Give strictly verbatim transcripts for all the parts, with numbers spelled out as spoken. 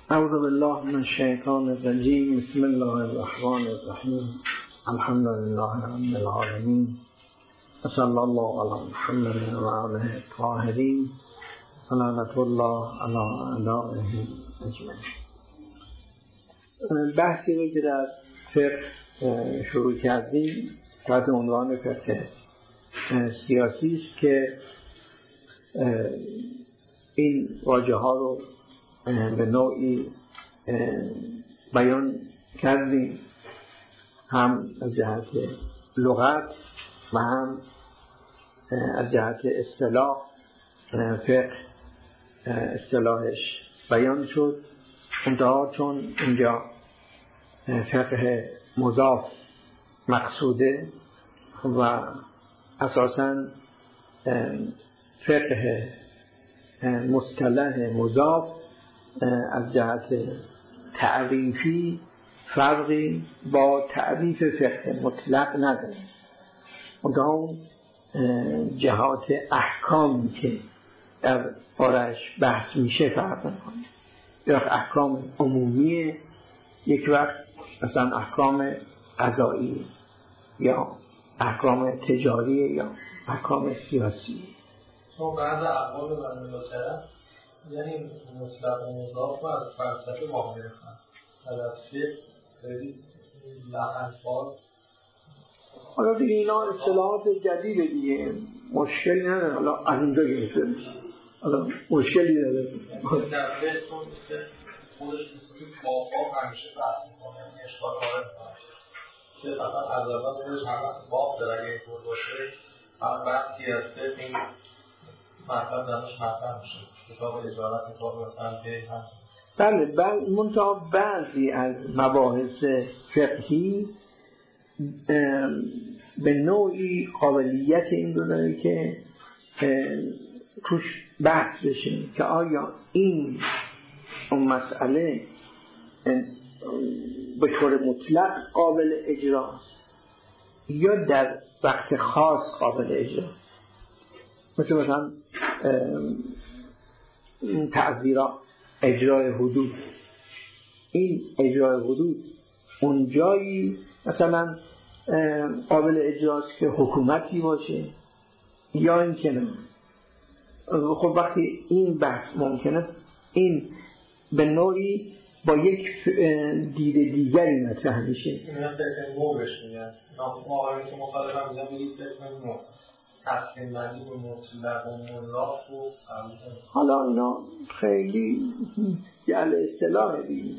اعوذ بالله من الشیطان الرجیم. بسم الله الرحمن الرحیم. الحمد لله رب العالمین. صلی الله علی محمد و آله الطاهرین. صلوات الله علی اعدائه اجمعین. بحثی رو که در فقه شروع کردیم تحت عنوان فقه سیاسی است که این واژه ها رو به نوعی بیان کردیم، هم از جهت لغت و هم از جهت اصطلاح. فقه اصطلاحش بیان شد، منتها چون اینجا فقه مضاف مقصوده و اساساً فقه مصطلح مضاف از جهت تعریفی فرقی با تعریف فقه مطلق نداره. منتها جهات احکامی که در بارش بحث میشه فرق میکنه. یک وقت احکام عمومیه، یک وقت مثلا احکام قضایی یا احکام تجاری یا احکام سیاسی. تو بعد اقوال مملکت یعنی مطلق و مضاف و از فلسفه واقع گرفتن فلسفه خیلی لحظات. حالا دیگه اینا اصطلاحات جدیده دیگه، مشکلی نداره. حالا از اینجا گرفته میشه، حالا مشکلی نداره. مطلقه چون خودش که بابا همیشه بحث میکنه، یعنی اشکال وارد میکنه که فقط از اول خودش همه باب داره. اگه اینطور باشه هم بحثی هسته این مطلب درش مطلب میشه. کتاب اجارت کتاب مثلا به هم بله بله منتها بعضی از مباحث فقهی به نوعی قابلیت این داره که توش بحث بشه که آیا این اون مسئله به طور مطلق قابل اجراست یا در وقت خاص قابل اجراست. مثل مثلا تعزیرات، اجرای حدود. این اجرای حدود اون جایی مثلا قابل اجراست که حکومتی باشه یا این که نه. خب وقتی این بحث ممکنه این به نوعی با یک دید دیگری مطرح میشه. این فکر نورش میگن آقایی که مخالف هم میگن بگید فکر نور تصمیم بندی به مطلق و ملاف و حالا اینا خیلی جعل اصطلاح دیگه،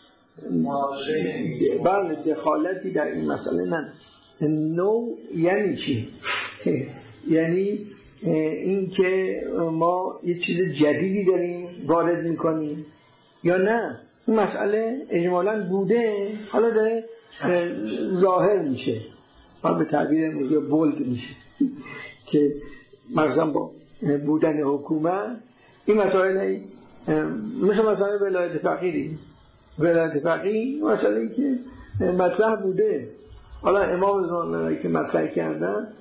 بله دخالتی در این مسئله نه. نو یعنی چی؟ یعنی این که ما یه چیز جدیدی داریم وارد میکنیم یا نه این مسئله اجمالاً بوده، حالا داره ظاهر میشه، حالا به تعبیر امروزی بولد میشه که مثلا با بودن حکومت این مسائل مثل مثلا ولایت فقیه ولایت فقیه مسئله که مطرح بوده، حالا امام زمان که مطرح کردن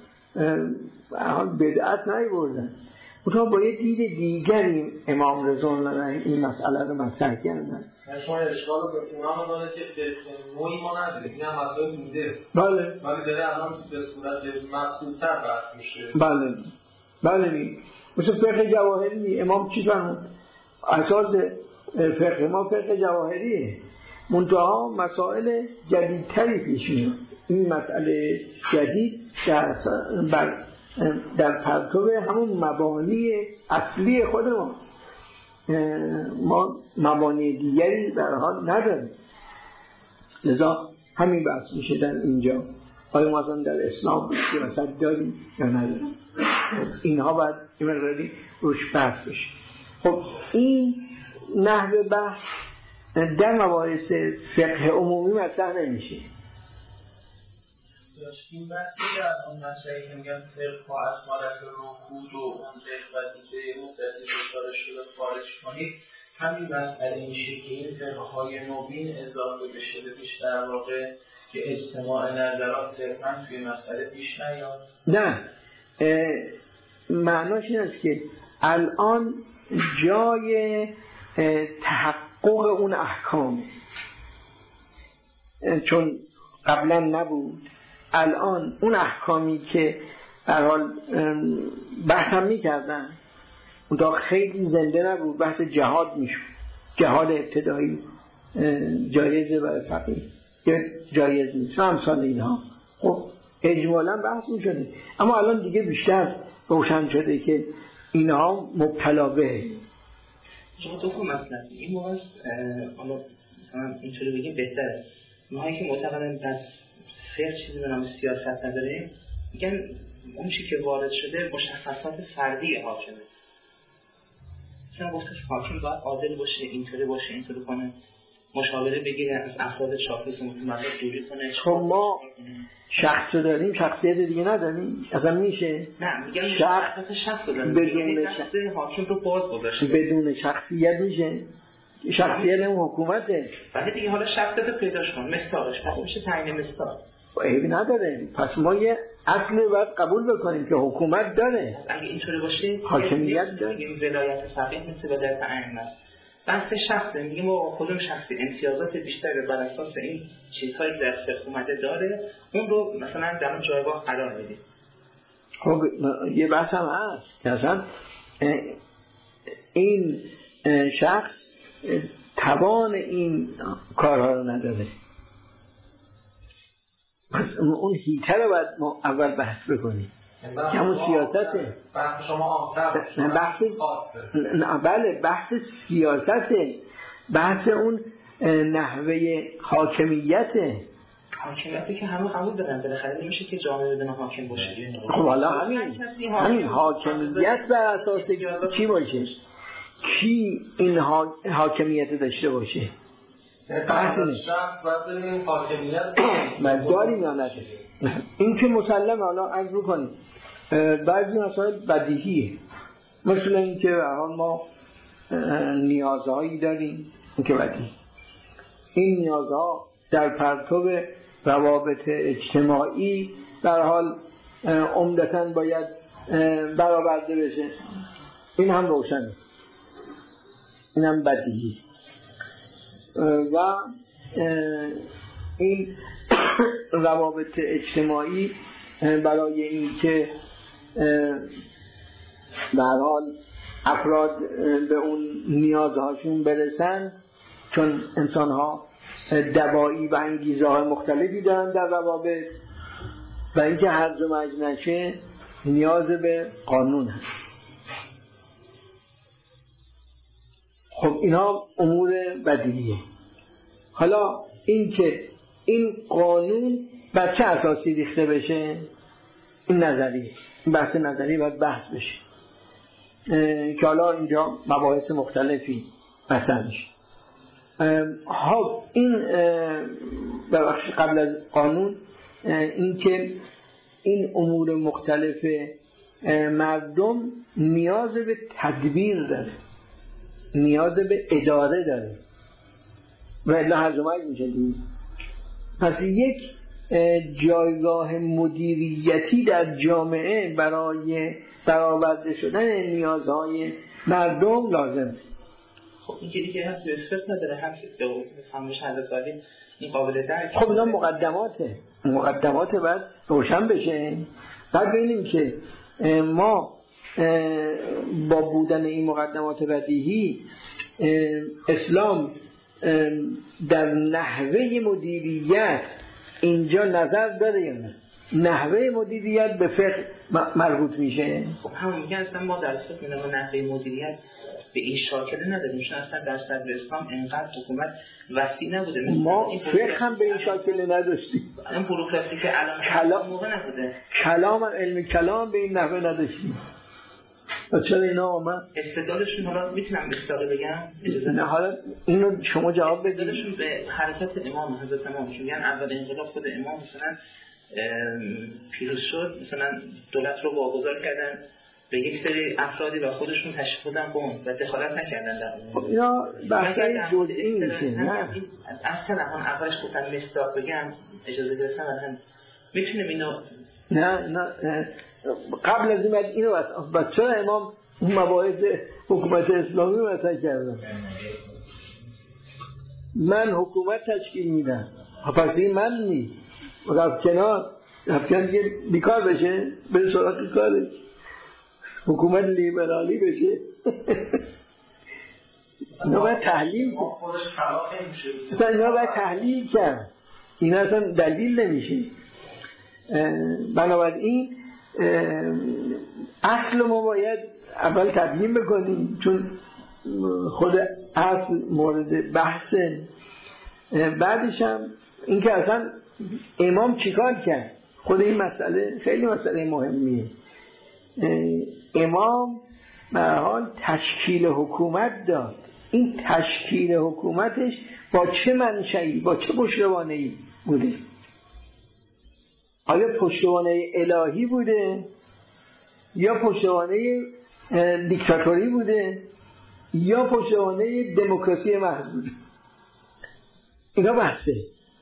بدعت نیاوردن، منتها با یه دید دیگری امام رضا این مسئله رو مطرح کردن. شما اشکال رو به اونا داره که نوعی ما نداریم، این هم مسئله بوده بله ولی داره الان به صورت محسوب‌تر بحث میشه. بله بله مثل فقه جواهری امام چی فرمود؟ اساس فقه ما فقه جواهریه، منتها مسائل جدیدتری پیش میاد. این مسئله جدید در بر در پرتو همون مبانی اصلی خود ما ما مبانی دیگری در حال نداریم، لذا همین بحث میشه در اینجا. آیا ما مثلا در اسلام مثلا داریم یا نداریم؟ اینها باید این مقداری روش بحث بشه. خب این نحوه بحث در مباحث فقه عمومی مطرح نمیشه. این بحثی که از اون مسئله که میگن فقه و از حالت رکود و اون وظیفه مختلفی داشته شده خارج کنید، همین مسئله میشه که این فقه های نوین اضافه بشه پیش در واقع که اجتماع نظرات صرفاً توی مسئله پیش نیاد. نه معناش این است که الان جای تحقق تحقق اون احکام، چون قبلا نبود. الان اون احکامی که در حال بحث هم میکردن اون خیلی زنده نبود، بحث جهاد میشود، جهاد ابتدایی جایزه برای فقیه جایز نیست و امثال اینها. خب اجمالا بحث میشده، اما الان دیگه بیشتر روشن شده که اینها مبتلا به شما دو تا مسئله این موقع حالا مثلا اینطوری بگیم بهتره. ماهایی که معتقدن پس فقه چیزی به نام سیاست نداره، میگن اون چیزی که وارد شده مشخصات فردی حاکمه. مثلا گفته حاکم باید عادل باشه، اینطوری باشه، اینطوری کنه، مشاوره بگیره از افراد شاخص متمرد دوری کنه. خب ما شخص داریم، شخصیت دیگه نداریم، اصلا میشه؟ نه میگن شخص شخص داریم، بدون شخص حاکم رو باز گذاشته، بدون شخصیت میشه؟ شخصیت اون حکومته. بعد دیگه حالا شخصیت رو پیداش کن، مستاقش پس میشه تعیین مستاق. عیبی نداره، پس ما یه اصلی باید قبول بکنیم که حکومت داره. اگه اینطوری باشه حاکمیت داره. میگیم ولایت فقیه مثل ولایت ائمه است. بحث شخصه، میگیم ما کدوم شخصی امتیازات بیشتری بر اساس این چیزهایی که در فقه اومده داره، اون رو مثلا در اون جایگاه قرار میدیم. خب یه بحث هم هست که اصلا این شخص توان این کارها رو نداره. پس اون هیته رو باید ما اول بحث بکنیم که همون سیاسته. بحث شما آمتر بحث بله بحث سیاسته، بحث اون نحوه حاکمیته. حاکمیتی که همه قبول دارن، بالاخره نمیشه که جامعه بدون حاکم باشه. خب حالا همین همین حاکمیت بر اساس چی باشه؟ کی این حاکمیت داشته باشه؟ بحث شخص باید ببینیم حاکمیت من داریم یا نداریم. این که مسلم. حالا عرض بکنیم بعضی مسائل بدیهیه، مثل این که ما نیازهایی داریم، این که بدیهی. این نیازها در پرتو روابط اجتماعی در حال عمدتاً باید برآورده بشه، این هم روشنه، این هم بدیهی. و این روابط اجتماعی برای این که در حال افراد به اون نیازهاشون برسن، چون انسان‌ها دواعی و انگیزه های مختلفی دارن در روابط، و اینکه هرج و مرج نشه نیاز به قانون هست. خب اینا امور بدیهیه. حالا این که این قانون بر چه اساسی ریخته بشه، این نظریه، این بحث نظری باید بحث بشه که حالا اینجا مباحث مختلفی مطرح میشه. ها این ببخشید قبل از قانون این که این امور مختلف مردم نیاز به تدبیر داره، نیاز به اداره داره و الا هرجمعی میشه دید. پس یک جایگاه مدیریتی در جامعه برای برآورده شدن نیازهای مردم لازم. خب این که دیگه هست استفاده نداره، هست دو همش حضرت علی این قابل درک. خب اینا مقدماته، مقدمات باید روشن بشه. بعد ببینیم که ما با بودن این مقدمات بدیهی اسلام در نحوه مدیریت اینجا نظر داره یا نه؟ نحوه مدیریت به فقه مربوط میشه. خب همون میگن اصلا ما در فقه میگن نحوه مدیریت به این شاکله نداریم، چون اصلا در صدر اسلام انقدر حکومت وسیع نبوده. ما فقه هم به این شاکله نداشتیم. این بروکراسی که الان کلام موقع نبوده، کلام علم کلام به این نحوه نداشتیم. و چرا اینا آمد؟ استدلالشون حالا میتونم استدلال بگم؟ نه حالا اینو شما جواب بدید. استدلالشون به حرکت امام حضرت امام، میگن اول انقلاب خود امام مثلا پیروز شد، مثلا دولت رو واگذار کردن به یک سری افرادی و خودشون تشریف دادن به اون و دخالت نکردن در اون. خب اینا بحثای جزئی میشه. نه اصلا همون اولش گفتن مصداق بگم اجازه گرفتن هم میتونیم اینو نه نه قبل از این بعد اینو بس چرا امام اون مباحث حکومت اسلامی مطرح کردن؟ من حکومت تشکیل میدم، پس این من نیست، رفت کنار، رفت کنار که بیکار بشه، به سراغ کارش، حکومت لیبرالی بشه. اینا باید تحلیل کرد، اینا باید تحلیل کرد، اینا اصلا دلیل نمیشه. بنابراین اصل ما باید اول تبیین بکنیم، چون خود اصل مورد بحثه. بعدش هم این که اصلا امام چیکار کرد، خود این مسئله خیلی مسئله مهمیه. امام به هر حال تشکیل حکومت داد، این تشکیل حکومتش با چه منشئی، با چه پشتوانه‌ای بوده؟ آیا پشتوانه الهی بوده یا پشتوانه دیکتاتوری بوده یا پشتوانه دموکراسی محض بوده؟ اینا بحثه.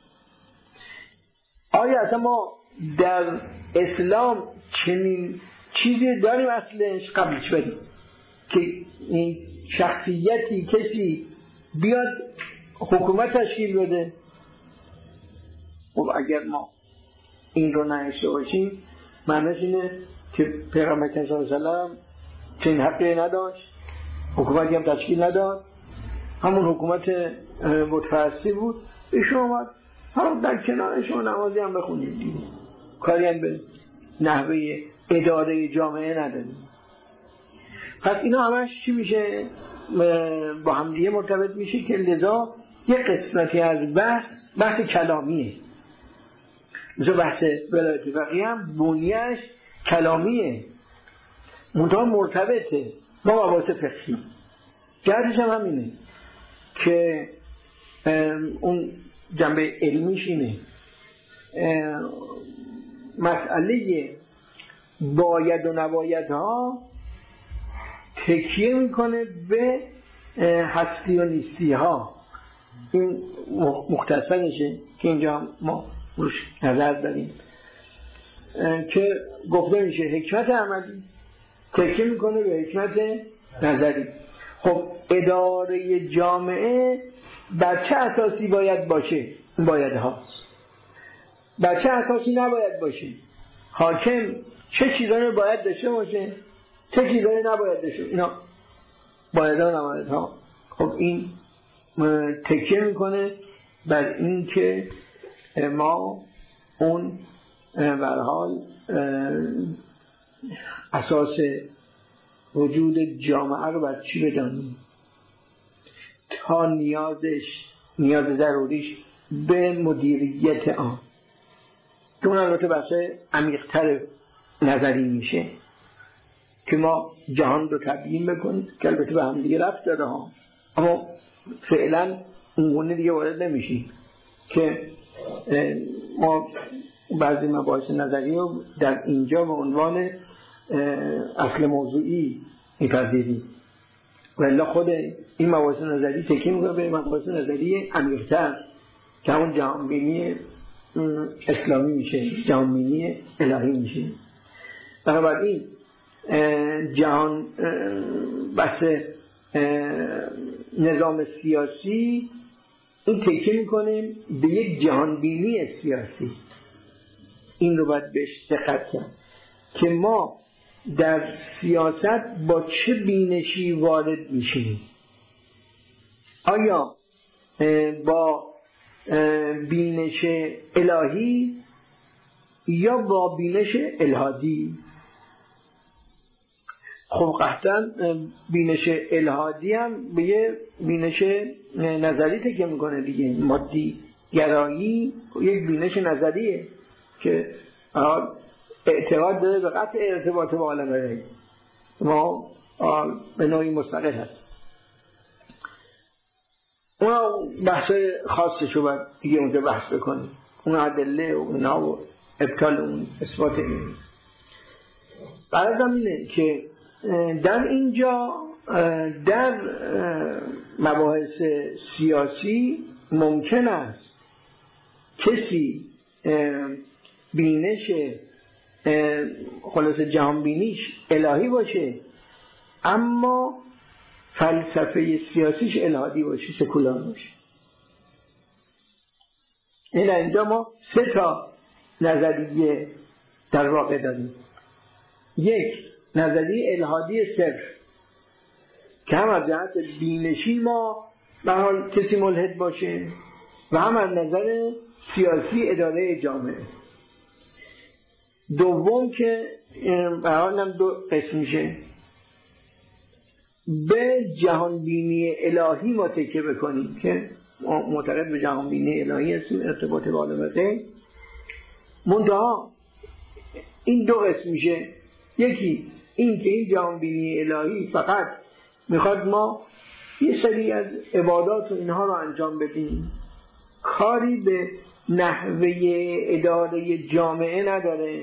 آیا اصلا ما در اسلام چنین چیزی داریم اصلش قبلش بریم که این شخصیتی کسی بیاد حکومت تشکیل بده؟ خب اگر ما این رو نهشته باشیم معنیش اینه که پیغمبر صلی الله علیه و سلم چنین حقی نداشت، حکومتی هم تشکیل نداد، همون حکومت بت‌پرستی بود. ایشون اومد هم در کنارشون نمازی هم بخونید دیگه، کاری هم به نحوه اداره جامعه نداریم. پس اینا همش چی میشه؟ با همدیگه مرتبط میشه که لذا یک قسمتی از بحث بحث کلامیه. مثل بحث ولایت فقیه هم بنیه‌اش کلامیه، منتها مرتبطه با مباحث فقهی. جهتش هم همینه که اون جنبه علمیش اینه، مسئله باید و نباید ها تکیه میکنه به هستی و نیستی ها. این مختصرشه که اینجا ما روش نظر داریم که گفته میشه حکمت عملی تکیه میکنه به حکمت نظری. خب اداره جامعه بر چه اساسی باید باشه؟ باید هاست. بر چه اساسی نباید باشه؟ حاکم چه چیزایی باید داشته باشه، چه چیزایی نباید داشته؟ اینا باید ها نباید ها. خب این تکیه میکنه بر این که ما اون بر حال اساس وجود جامعه رو بر چی بدانیم تا نیازش نیاز ضروریش به مدیریت آن، که اون البته بحث عمیق‌تر نظری میشه که ما جهان رو تبیین بکنیم که البته به هم دیگه ربط داره ها، اما فعلا اونگونه دیگه وارد نمیشیم که ما بعضی مباحث نظری رو در اینجا به عنوان اصل موضوعی میپذیریم، ولی خود این مباحث نظری تکیه میکنه به مباحث نظری عمیق‌تر که همون جهانبینی اسلامی میشه، جهانبینی الهی میشه. بنابراین جهان بحث نظام سیاسی این تکیه میکنه به یک جهانبینی سیاسی. این رو باید بهش دقت کرد که ما در سیاست با چه بینشی وارد میشیم. آیا با بینش الهی یا با بینش الهادی؟ خب قطعا بینش الهادی هم به یه بینش نظری تکیه میکنه دیگه. مادی گرایی یک بینش نظریه که اعتقاد داره به قطع ارتباط با عالم غیب، ما به نوعی مستقل هست. اونا بحث خاصش رو باید دیگه اونجا بحث بکنیم، اون ادله و اونا و ابطال اون اثبات این. برای اینه که در اینجا در مباحث سیاسی ممکن است کسی بینش خلاص جهان بینیش الهی باشه اما فلسفه سیاسیش الهادی باشه، سکولار باشه. این اینجا ما سه تا نظریه در واقع داریم. یک، نظریه الحادی صرف که هم از جهت بینشی ما به حال کسی ملحد باشه و هم از نظر سیاسی اداره جامعه. دوم که به حال هم دو قسم میشه، به جهانبینی الهی ما تکیه بکنیم که معتقد به جهانبینی الهی هستیم، ارتباط با عالم غیب. منتها این دو قسم میشه، یکی این که این جهانبینی الهی فقط میخواد ما یه سری از عبادات و اینها رو انجام بدیم، کاری به نحوه اداره جامعه نداره،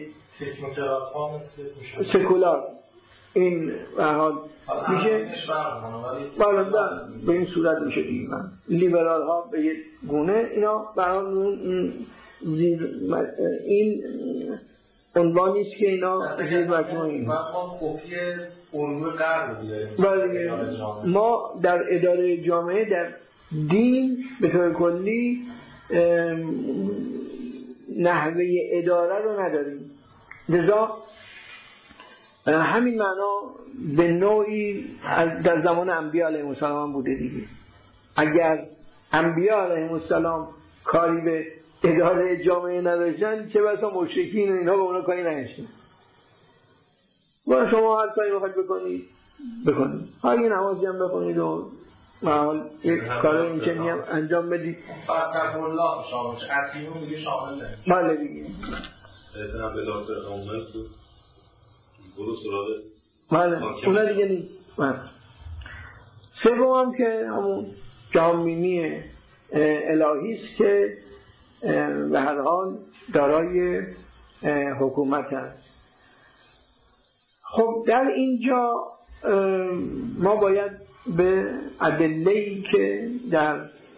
سکولار این به حال میشه بالا به این صورت میشه دیگه. لیبرال ها به یک گونه اینا برای زیر این عنوانی است که اینا زیر مجموعه این ما کپی علوم غرب داریم. ما در اداره جامعه در دین به طور کلی نحوه اداره رو نداریم، لذا همین معنا به نوعی در زمان انبیاء علیهم السلام بوده دیگه. اگر انبیاء علیهم السلام کاری به اداره جامعه نداشتن، چه بسا مشرکین و اینها به اونا کاری نداشتن. و شما هر کاری بخواید بکنید بکنید، هر یه نمازی هم بکنید و محال یک کار این چنین هم انجام بدید. فقط الله شامل عطیمون دیگه شامل نمید بله دیگه ایتنا به لاسر آمد تو برو سراغ بله اونا دیگه نیست. بله سوم هم که همون جهانبینی الهی است که به هر حال دارای حکومت هست. خب در اینجا ما باید به ادله‌ای که در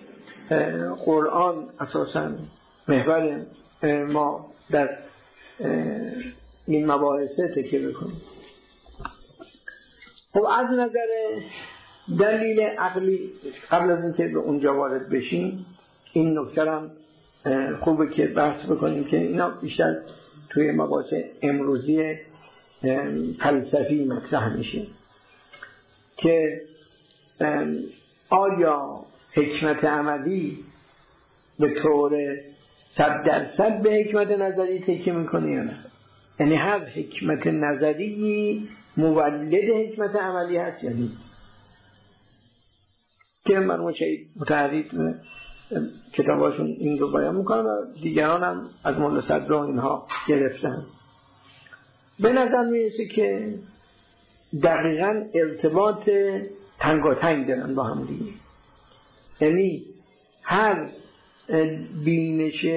قرآن اساساً محور ما در این مباحثه تکیه بکنیم. خب از نظر دلیل عقلی قبل از اینکه به اونجا وارد بشیم این نکته هم خوبه که بحث بکنیم که اینا بیشتر توی مباحث امروزی فلسفی مطرح میشه که آیا حکمت عملی به طور صد درصد به حکمت نظری تکیه میکنه یا نه؟ یعنی هر حکمت نظری مولد حکمت عملی هست یا نیست؟ که مرحوم شهید متحری کتاباشون این رو بیان میکنن و دیگران هم از مولا صدر اینها گرفتن. به نظر میرسه که دقیقاً ارتباط تنگاتنگ دارن با هم دیگه. یعنی هر بینش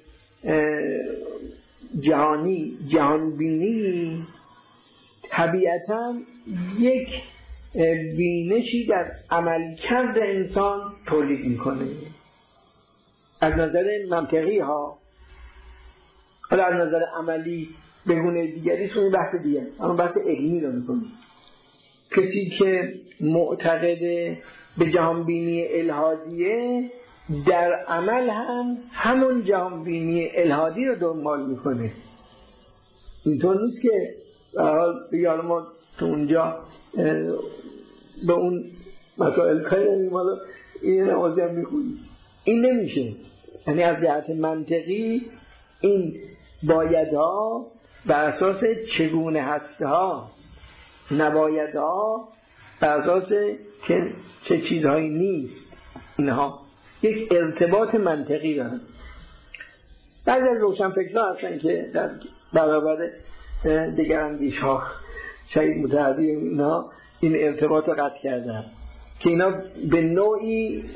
جهانی جهانبینی طبیعتاً یک بینشی در عملکرد انسان تولید میکنه از نظر منطقی ها. حالا از نظر عملی به گونه دیگری سونی بحث دیگه، اما بحث علمی رو میکنیم. کسی که معتقد به جهانبینی الهادیه در عمل هم همون جهانبینی الهادی رو دنبال میکنه. اینطور نیست که بگه ما تو اونجا به اون مسائل کاری نمیم حالا این نمازی هم میخونیم، این نمیشه. یعنی از جهت منطقی این بایدها بر اساس چگونه هستها، نبایدها بر اساس که چه چیزهایی نیست. اینها یک ارتباط منطقی دارن. بعضی از روشنفکرها هستن که در برابر دگراندیش ها شهید متحری اینا این ارتباط رو قطع کردن که اینا به نوعی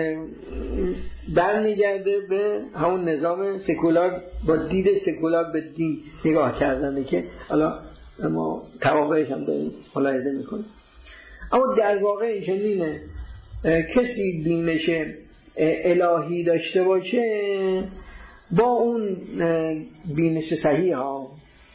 برمیگرده به همون نظام سکولار، با دید سکولار به دین نگاه کردنه که حالا ما توابعش هم داریم ملاحظه میکنیم. اما در واقع این چنینه، کسی بینش الهی داشته باشه با اون بینش صحیح ها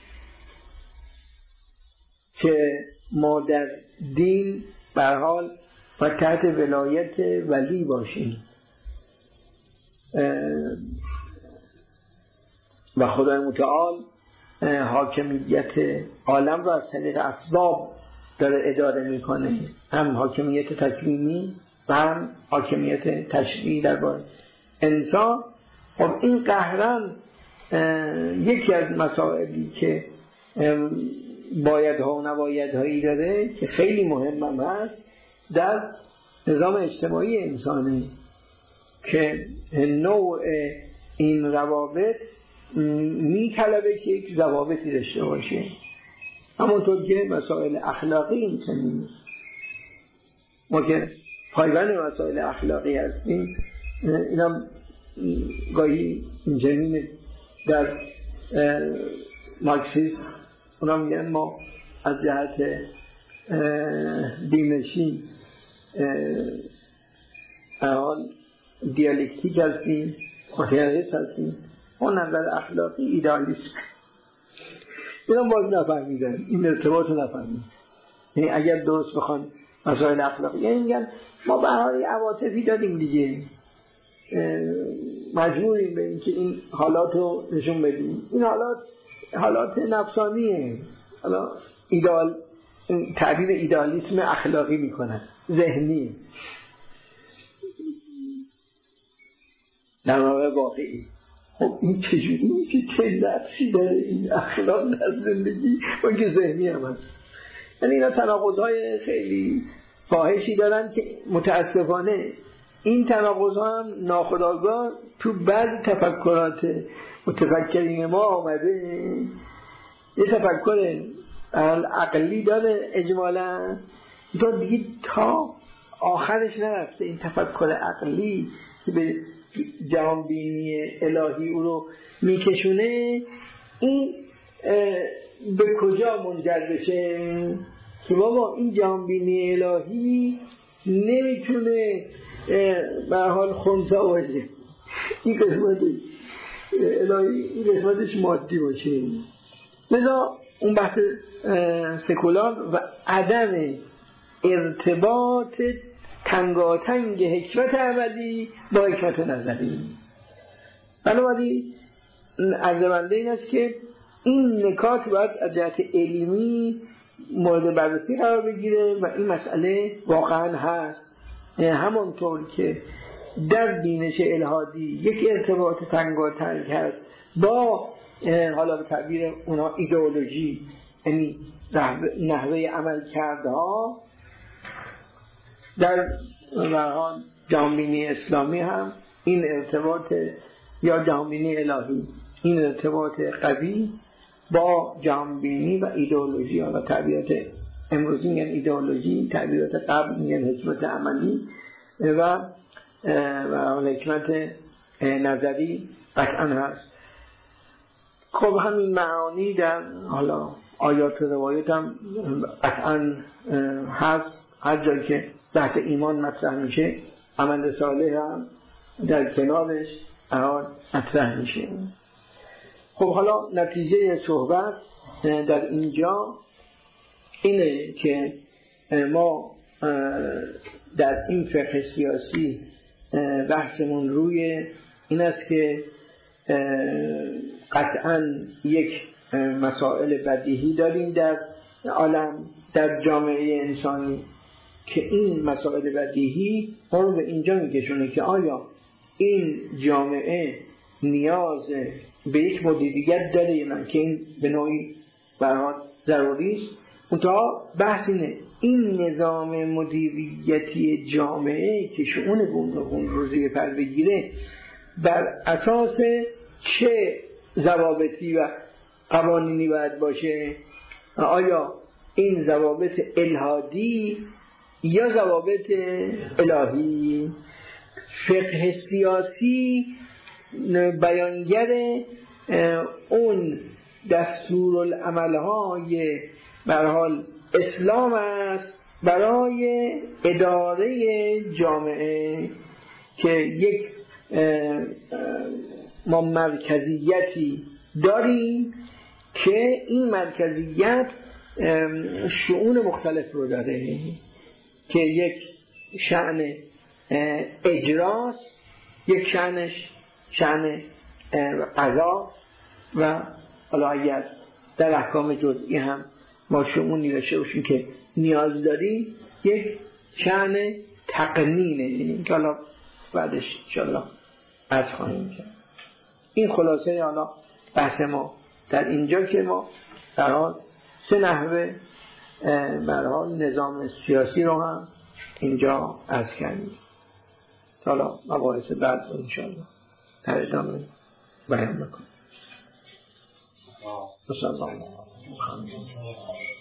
که ما در دین به هر حال و تحت ولایت ولی باشیم، و خدای متعال حاکمیت عالم را از طریق اسباب داره اداره میکنه، هم حاکمیت تکوینی و هم حاکمیت تشریعی درباره انسان. خب این قهرن یکی از مسائلی که بایدها و نبایدهایی داره که خیلی مهم هم هست در نظام اجتماعی انسانی، که نوع این روابط می طلبه که یک ضوابطی داشته باشه، همونطور که مسائل اخلاقی اینطوری. ما که پایبند مسائل اخلاقی هستیم، اینم گاهی اینجنین در مارکسیسم اونا میگن ما از جهت بینشی حال دیالکتیک هستیم، متریالیست هستیم، اون نظر اخلاقی ایدالیست. اینا باز نفهمیدن، این ارتباط رو نفهمیدن. یعنی اگر درست بخوان مسائل اخلاقی، یعنی میگن ما بهاری عواطفی دادیم دیگه، مجبوریم به اینکه این حالات رو نشون بدیم. این حالات حالات نفسانیه، حالا ایدال تعبیر ایدالیسم اخلاقی میکنن، ذهنی، در واقع واقعی. خب این چجوری میشه؟ چه نفسی داره این اخلاق در زندگی و که ذهنی هم هست؟ یعنی اینا تناقض‌های خیلی فاحشی دارن که متاسفانه این تناقض‌ها هم ناخودآگاه تو بعضی تفکرات متفکرین ما آمده. یه تفکر عقلی داره اجمالا، تا دیگه تا آخرش نرفته. این تفکر عقلی که به جهانبینی الهی او رو میکشونه، این به کجا منجر بشه که بابا این جهانبینی الهی نمیتونه به حال خنثی باشه، این قسمتش الهی، این قسمتش مادی باشه. لذا اون بحث سکولار و عدم ارتباط تنگاتنگ حکمت عملی با حکمت نظری. بنابراین عرض بنده این است که این نکات باید از جهت علمی مورد بررسی قرار بگیره و این مسئله واقعا هست. همانطور که در بینش الهادی یک ارتباط تنگاتنگ هست با حالا به تعبیر اونا ایدئولوژی، یعنی نحوه عمل کردها، در واقع جهانبینی اسلامی هم این ارتباط یا جهانبینی الهی، این ارتباط قوی با جهانبینی و ایدئولوژی، حالا تعبیرات امروزی میگن ایدئولوژی، تعبیرات قبل میگن حکمت عملی و و حکمت نظری قطعا هست. خب همین معانی در حالا آیات و روایات هم قطعا هست. هر جایی که بحث ایمان مطرح میشه، عمل صالح هم در کنارش مطرح میشه. خب حالا نتیجه صحبت در اینجا اینه که ما در این فقه سیاسی بحثمون روی این است که قطعا یک مسائل بدیهی داریم در عالم، در جامعه انسانی، که این مسائل بدیهی ما رو به اینجا میکشونه که آیا این جامعه نیاز به یک مدیریت داره یا نه، که این به نوعی برای ضروری است. منتها بحث اینه این نظام مدیریتی جامعه که شؤون گوناگون رو زیر پر بگیره بر اساس چه ضوابطی و قوانینی باید باشه؟ آیا این ضوابط الهادی یا ضوابط الهی؟ فقه سیاسی بیانگر اون دستورالعمل‌های به هر حال اسلام است برای اداره جامعه، که یک ما مرکزیتی داریم که این مرکزیت شؤون مختلف رو داره، که یک شأن اجراست، یک شأنش شأن قضا، و حالا اگر در احکام جزئی هم ما شمونی داشته باشیم که نیاز داریم، یک شأن تقنینه، یعنی که حالا بعدش انشاءالله عرض خواهیم کرد. این خلاصه حالا بحث ما در اینجا که ما در حال سه نحوه در حال نظام سیاسی رو هم اینجا عرض کردیم. حالا مباحث بعد رو انشاءالله در ادامه بیان میکنم. بسم الله.